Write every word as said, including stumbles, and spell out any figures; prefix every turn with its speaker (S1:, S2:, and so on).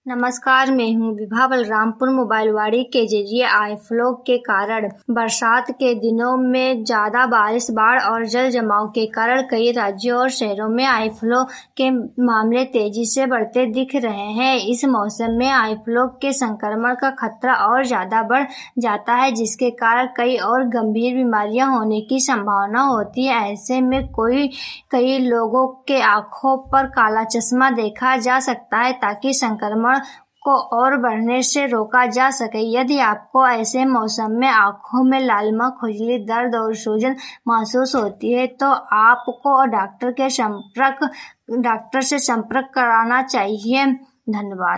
S1: नमस्कार, मैं हूँ विभा बलरामपुर। मोबाइलवाड़ी के जरिए आई फ्लू के कारण बरसात के दिनों में ज्यादा बारिश, बाढ़ और जल जमाव के कारण कई राज्यों और शहरों में आई फ्लू के मामले तेजी से बढ़ते दिख रहे हैं। इस मौसम में आई फ्लू के संक्रमण का खतरा और ज्यादा बढ़ जाता है, जिसके कारण कई और गंभीर बीमारियां होने की संभावना होती है। ऐसे में कोई कई लोगों के आंखों पर काला चश्मा देखा जा सकता है, ताकि संक्रमण को और बढ़ने से रोका जा सके। यदि आपको ऐसे मौसम में आंखों में लालिमा, खुजली, दर्द और सूजन महसूस होती है, तो आपको डॉक्टर के संपर्क डॉक्टर से संपर्क कराना चाहिए। धन्यवाद।